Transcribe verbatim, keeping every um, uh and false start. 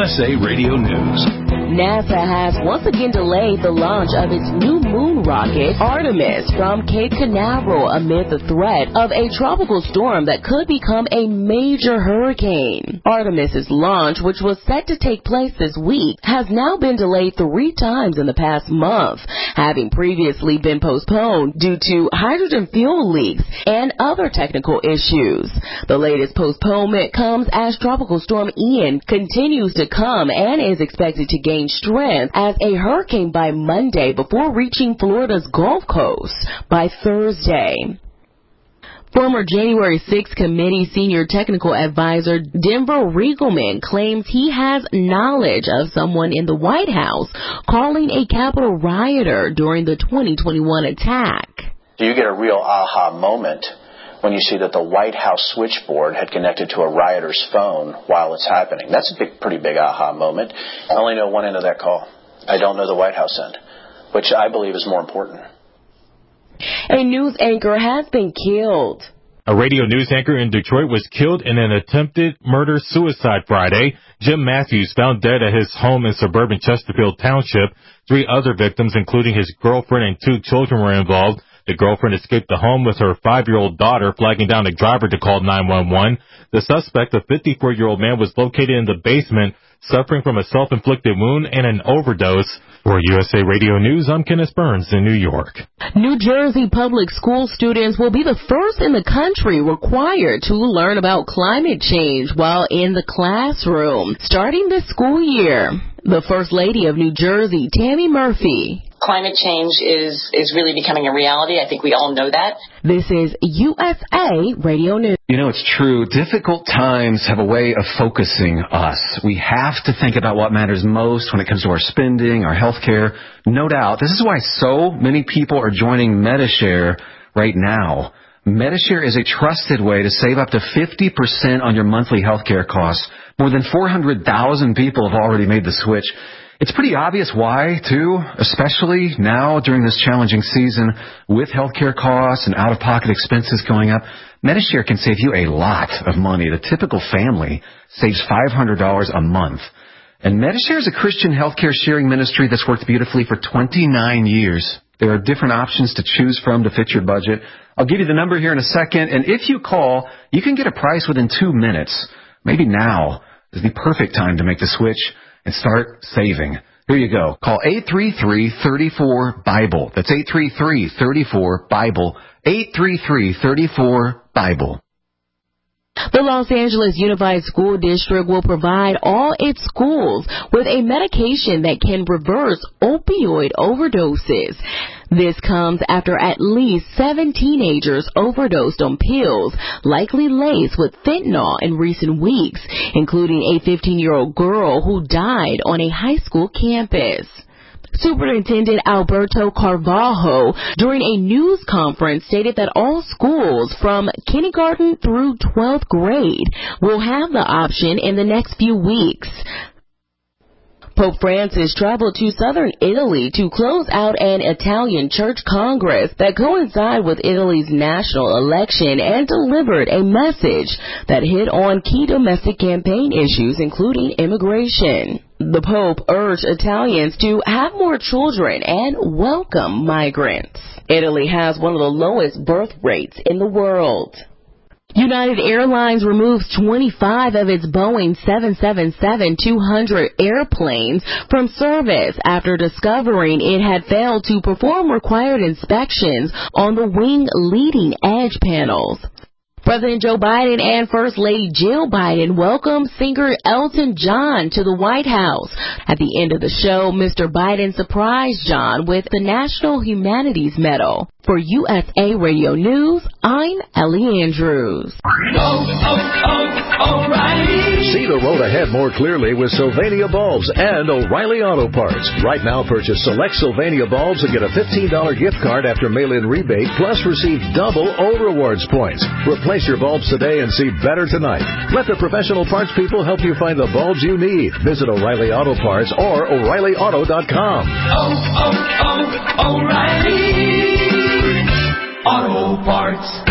S A Radio News. NASA has once again delayed the launch of its new moon rocket, Artemis, from Cape Canaveral amid the threat of a tropical storm that could become a major hurricane. Artemis's launch, which was set to take place this week, has now been delayed three times in the past month, having previously been postponed due to hydrogen fuel leaks and other technical issues. The latest postponement comes as Tropical Storm Ian continues to come and is expected to gain strength as a hurricane by Monday before reaching Florida's Gulf Coast by Thursday. Former January sixth committee senior technical advisor Denver Riegelman claims he has knowledge of someone in the White House calling a Capitol rioter during the twenty twenty-one attack. You get a real aha moment when you see that the White House switchboard had connected to a rioter's phone while it's happening. That's a big, pretty big aha moment. I only know one end of that call. I don't know the White House end, which I believe is more important. A news anchor has been killed. A radio news anchor in Detroit was killed in an attempted murder-suicide Friday. Jim Matthews found dead at his home in suburban Chesterfield Township. Three other victims, including his girlfriend and two children, were involved. The girlfriend escaped the home with her five-year-old daughter, flagging down a driver to call nine one one. The suspect, a fifty-four-year-old man, was located in the basement, suffering from a self-inflicted wound and an overdose. For U S A Radio News, I'm Kenneth Burns in New York. New Jersey public school students will be the first in the country required to learn about climate change while in the classroom, starting this school year. The First Lady of New Jersey, Tammy Murphy. Climate change is, is really becoming a reality. I think we all know that. This is U S A Radio News. You know, it's true. Difficult times have a way of focusing us. We have to think about what matters most when it comes to our spending, our health care. No doubt. This is why so many people are joining Medi-Share right now. Medi-Share is a trusted way to save up to fifty percent on your monthly health care costs. More than four hundred thousand people have already made the switch. It's pretty obvious why, too, especially now during this challenging season with healthcare costs and out-of-pocket expenses going up. Medi-Share can save you a lot of money. The typical family saves five hundred dollars a month. And Medi-Share is a Christian healthcare sharing ministry that's worked beautifully for twenty-nine years. There are different options to choose from to fit your budget. I'll give you the number here in a second, and if you call, you can get a price within two minutes. Maybe now is the perfect time to make the switch and start saving. Here you go. Call eight three three, three four, BIBLE. That's eight three three, three four, BIBLE. eight three three, three four, BIBLE. The Los Angeles Unified School District will provide all its schools with a medication that can reverse opioid overdoses. This comes after at least seven teenagers overdosed on pills, likely laced with fentanyl in recent weeks, including a fifteen-year-old girl who died on a high school campus. Superintendent Alberto Carvalho, during a news conference, stated that all schools from kindergarten through twelfth grade will have the option in the next few weeks. Pope Francis traveled to southern Italy to close out an Italian church congress that coincided with Italy's national election and delivered a message that hit on key domestic campaign issues, including immigration. The Pope urged Italians to have more children and welcome migrants. Italy has one of the lowest birth rates in the world. United Airlines removes twenty-five of its Boeing seven seventy-seven two hundred airplanes from service after discovering it had failed to perform required inspections on the wing leading edge panels. President Joe Biden and First Lady Jill Biden welcomed singer Elton John to the White House. At the end of the show, Mister Biden surprised John with the National Humanities Medal. For U S A Radio News, I'm Ellie Andrews. Oh, oh, oh, O'Reilly. See the road ahead more clearly with Sylvania Bulbs and O'Reilly Auto Parts. Right now, purchase select Sylvania Bulbs and get a fifteen dollars gift card after mail-in rebate, plus receive double O Rewards points. Replace your bulbs today and see better tonight. Let the professional parts people help you find the bulbs you need. Visit O'Reilly Auto Parts or O'Reilly Auto dot com. Oh, oh, oh, O'Reilly Auto Parts.